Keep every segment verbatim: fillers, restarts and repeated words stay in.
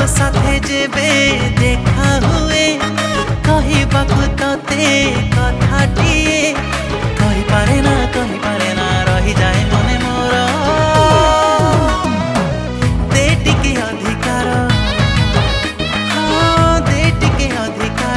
साथे जेबे देखा हुए कहबाकू तते कथाटिए कहि पारे ना कहि पारे ना रही जाए मने मोर दे टिके अधिकार हाँ दे टिके अधिकार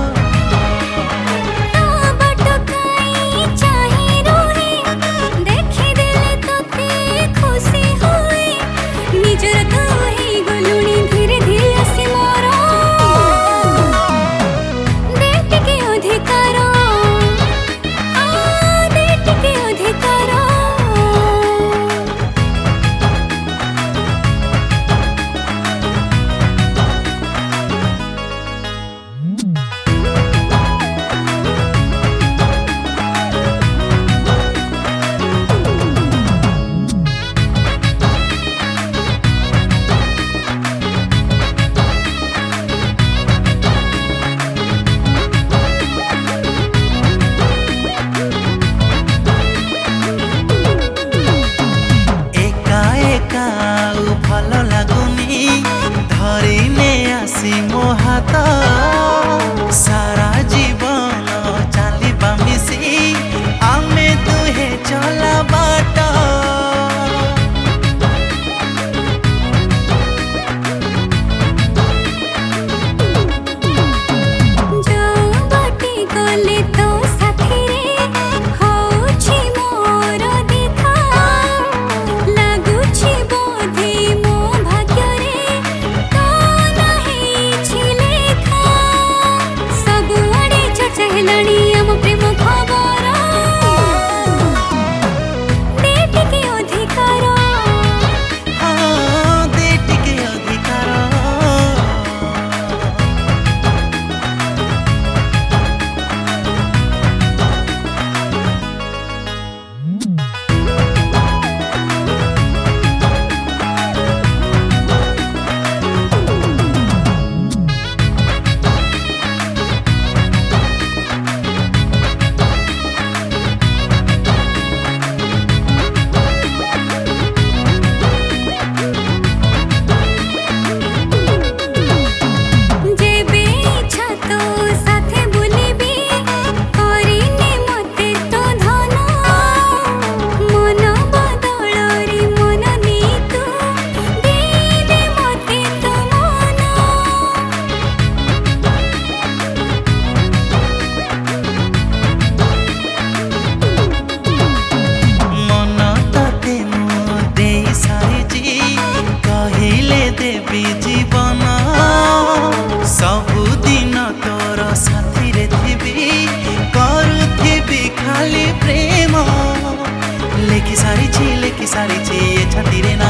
भल लगुनी धरी ने आसी मो हाथ सारा जीवन चलवा मिसी आमे दुहे चला बाट जीवन सबुदिन तोर साथी रे थिबी करुथिबी खाली प्रेम लेखि सारी छी लेखि सारी छी ए छाती रे।